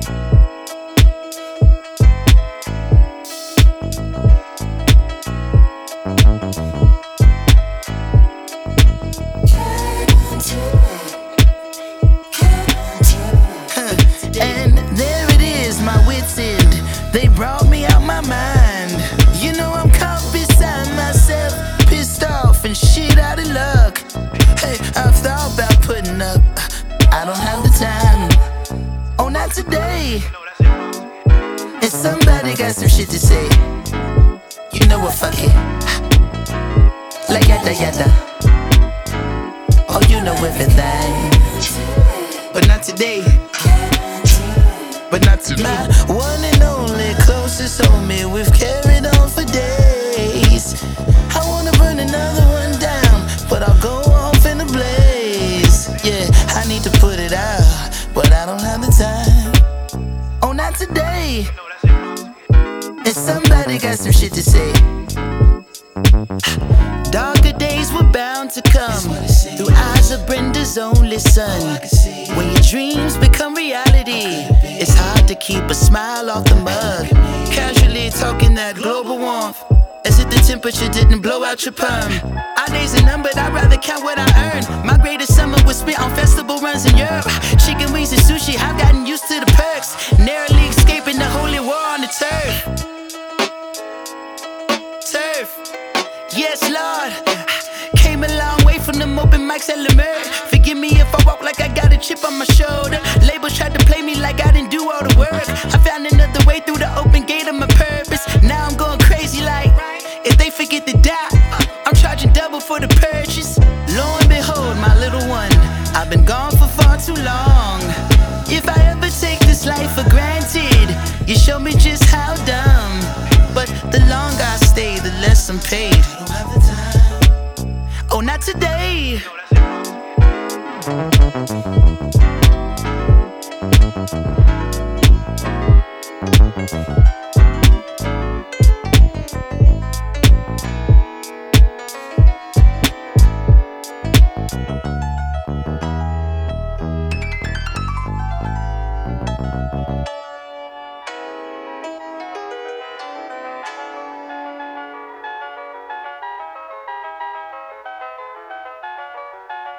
And there it is, my wits end. They brought me out my mind. You know I'm caught beside myself, pissed off and shit out of luck. Hey, I've thought about putting up. I don't have the time. Oh, not today. And somebody got some shit to say. You know what, fuck it. Like yada yada. Oh, you know everything. But not today. But not tonight. One and only closest homie, we've carried on for days. I wanna burn another one down, but I'll go off in a blaze. Yeah, I need to put it out, but I don't have the time. Oh, not today. And somebody got some shit to say. Darker days were bound to come through eyes of Brenda's only son. When your dreams become reality, it's hard to keep a smile off the mug. Casually talking that global warmth, as if the temperature didn't blow out your perm. Our days are numbered, I'd rather count what I earn. My greatest summer was spent on festival runs in Europe. Chicken wings and sushi, I've gotten used to the perks. Narrowly escaping the holy war on the turf. Yes, Lord. Came a long way from them open mics at Lemer. Forgive me if I walk like I got a chip on my shoulder. Labels tried to play me like I didn't do all the work. I found another way through the open gate of my purpose. Now I'm going crazy like, if they forget to die, I'm charging double for the purchase. Lo and behold, my little one, I've been gone for far too long. If I ever take this life for granted, you show me just how dumb. But the longer I stay, the less I'm paid. I don't have the time. Oh, not today.